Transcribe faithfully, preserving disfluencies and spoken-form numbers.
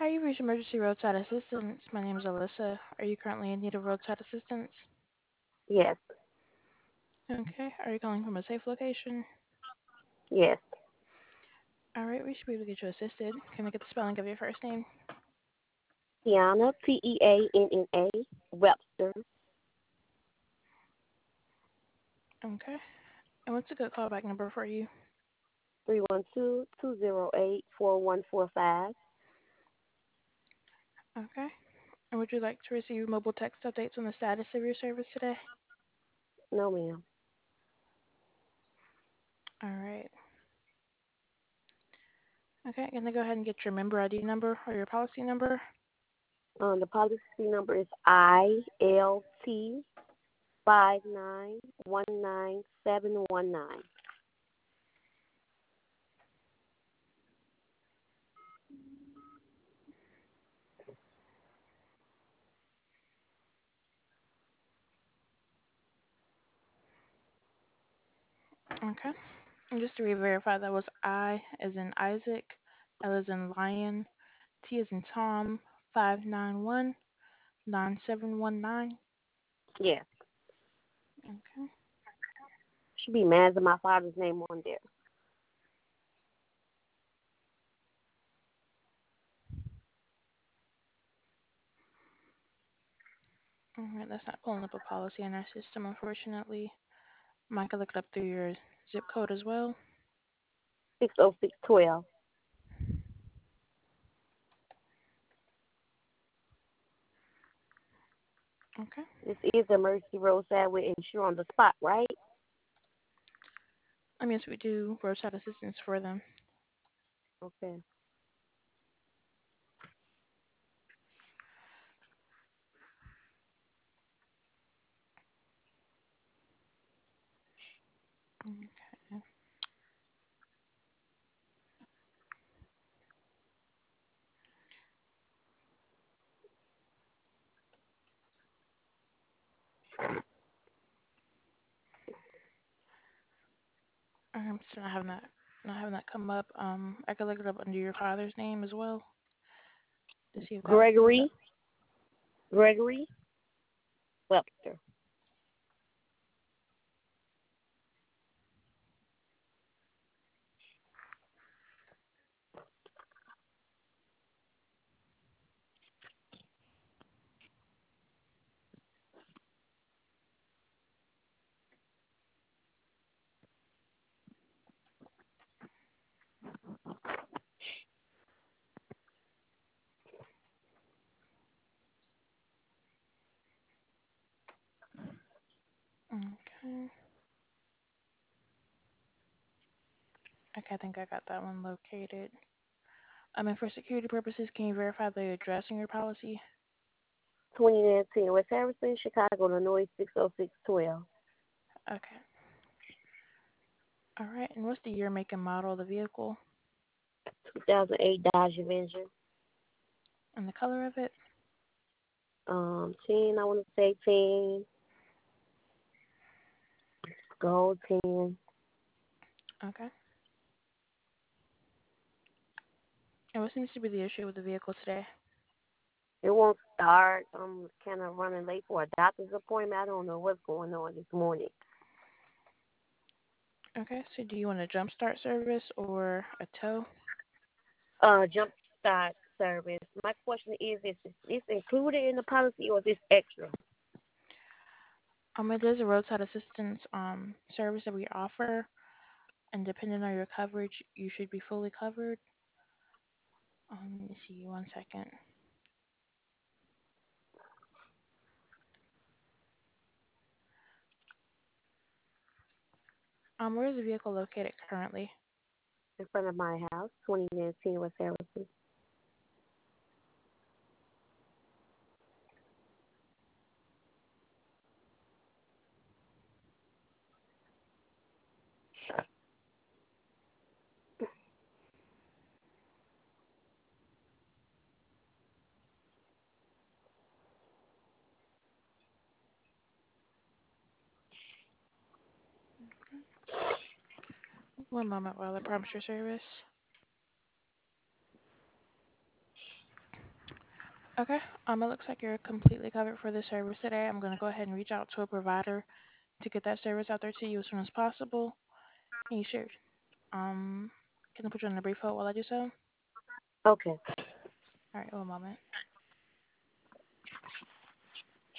Hi, you've reached Emergency Roadside Assistance. My name is Alyssa. Are you currently in need of roadside assistance? Yes, Okay. Are you calling from a safe location? yes. All right, we should be able to get you assisted. Can I get the spelling of your first name? Tiana, T E A N N A, Webster, Okay. And what's a good callback number for you? three one two, two zero eight, four one four five. Okay. And would you like to receive mobile text updates on the status of your service today? No, ma'am. All right. Okay, I'm going to go ahead and get your member I D number or your policy number. Um, the policy number is I L T five nine one nine seven one nine. Okay. And just to re-verify, that was I as in Isaac, L as in Lion, T as in Tom, five nine one nine seven one nine. Yes. Okay. Should be mad at my father's name on there. All right, that's not pulling up a policy in our system, unfortunately. Mike could look it up through your zip code as well. six oh six twelve. Okay. This is emergency roadside with insure on the spot, right? I mean, yes, we do roadside assistance for them. Okay. Okay. I'm still not having that, not having that come up. Um, I could look it up under your father's name as well to see if that would pull it up. Gregory, Gregory Webster. Okay. Okay, I think I got that one located. I mean, for security purposes, can you verify the address in your policy? twenty nineteen West Harrison, Chicago, Illinois, six oh six twelve. Okay. All right. And what's the year, make, and model of the vehicle two thousand eight Dodge Avenger. and the color of it? Um, ten, I want to say ten. Gold ten. Okay. And what seems to be the issue with the vehicle today? It won't start. I'm kind of running late for a doctor's appointment. I don't know what's going on this morning. Okay. So do you want a jump start service or a tow? Uh, jump start service. My question is, is this included in the policy or is this extra? Um, it is a roadside assistance um service that we offer, and depending on your coverage, you should be fully covered. Um, let me see, one second. Um, where is the vehicle located currently? In front of my house, twenty nineteen West Harrison. One moment while I prompt your service. Okay. Um, it looks like you're completely covered for this service today. I'm going to go ahead and reach out to a provider to get that service out there to you as soon as possible. And you should. Um, can I put you on a brief hold while I do so? Okay. All right, one moment.